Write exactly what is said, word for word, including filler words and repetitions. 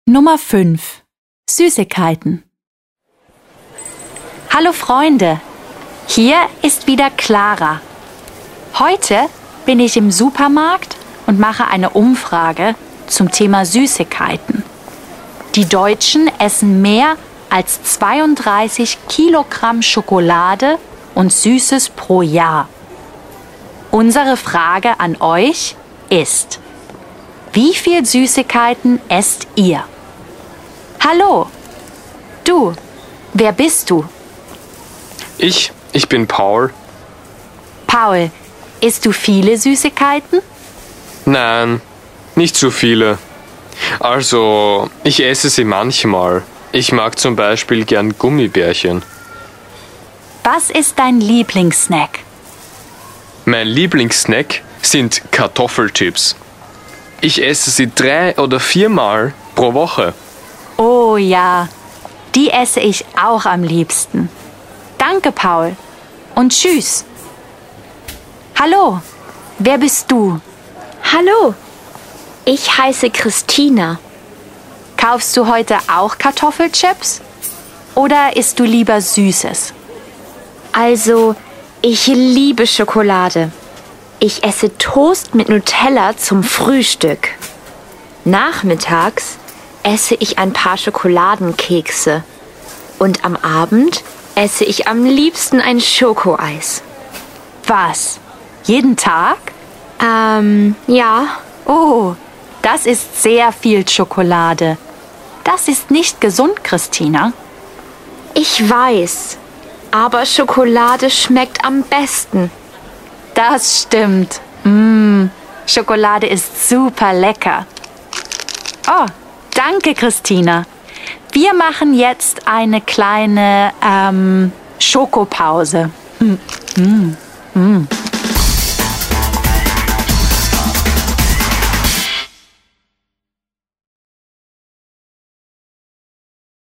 Nummer fünf. Süßigkeiten. Hallo Freunde, hier ist wieder Clara. Heute bin ich im Supermarkt und mache eine Umfrage zum Thema Süßigkeiten. Die Deutschen essen mehr als zweiunddreißig Kilogramm Schokolade und Süßes pro Jahr. Unsere Frage an euch ist: Wie viel Süßigkeiten esst ihr? Hallo, du, wer bist du? Ich, ich bin Paul. Paul, isst du viele Süßigkeiten? Nein, nicht so viele. Also, ich esse sie manchmal. Ich mag zum Beispiel gern Gummibärchen. Was ist dein Lieblingssnack? Mein Lieblingssnack sind Kartoffelchips. Ich esse sie drei oder viermal pro Woche. Oh ja, die esse ich auch am liebsten. Danke, Paul. Und tschüss. Hallo, wer bist du? Hallo, ich heiße Christina. Kaufst du heute auch Kartoffelchips? Oder isst du lieber Süßes? Also, ich liebe Schokolade. Ich esse Toast mit Nutella zum Frühstück. Nachmittags esse ich ein paar Schokoladenkekse. Und am Abend esse ich am liebsten ein Schokoeis. Was? Jeden Tag? Ähm, ja. Oh, das ist sehr viel Schokolade. Das ist nicht gesund, Christina. Ich weiß, aber Schokolade schmeckt am besten. Das stimmt. Mmh, Schokolade ist super lecker. Oh, danke, Christina. Wir machen jetzt eine kleine ähm, Schokopause. Mm, mm, mm.